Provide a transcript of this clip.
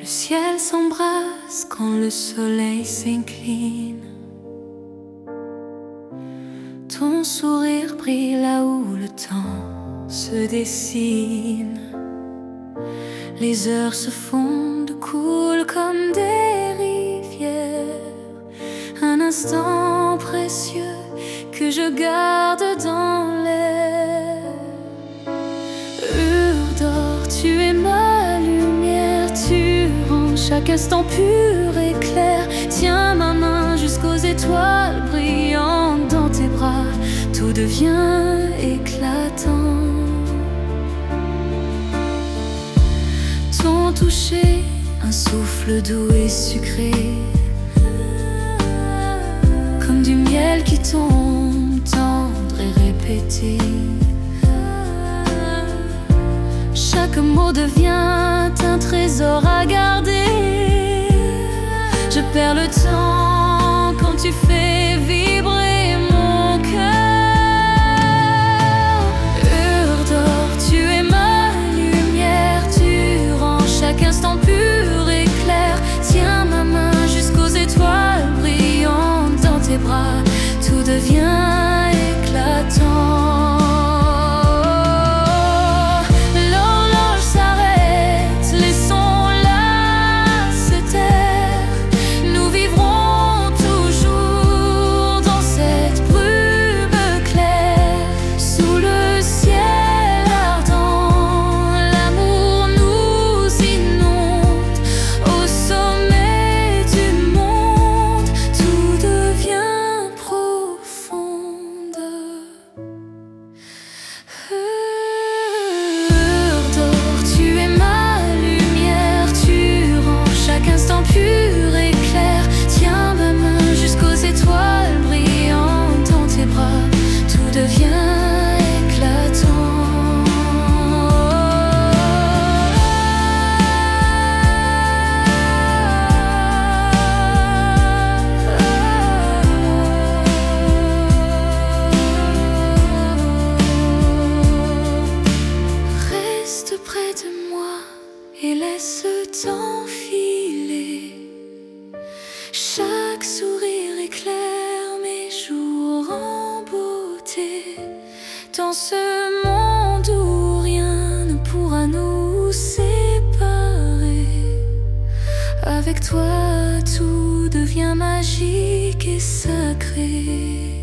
Le ciel s'embrase quand le soleil s'incline. Ton sourire brille là où le temps se dessine. Les heures se fondent, coulent comme des rivières. Un instant précieux que je garde dans l'air. Ur d'or, tu es ma lumière. Tu rends chaque instant pur et clair. Tiens ma main jusqu'aux étoiles brillantes dans tes bras. Tout devient éclatant. Ton toucher, un souffle doux et sucré, comme du miel qui tombe, tendre et répété. Chaque mot devient un trésor à garder. Je perds le temps quand tu fais vibrer mon cœur. Ur d'or, tu es ma lumière. Tu rends chaque instant pur et clair. Tiens ma main jusqu'aux étoiles brillantes dans tes bras. Tout devient éclatant. Pur et clair, tiens ma main jusqu'aux étoiles brillantes dans tes bras. Tout devient éclatant. Reste près de moi et laisse le temps filer. Chaque sourire éclaire mes jours en beauté. Dans ce monde où rien ne pourra nous séparer, avec toi tout devient magique et sacré.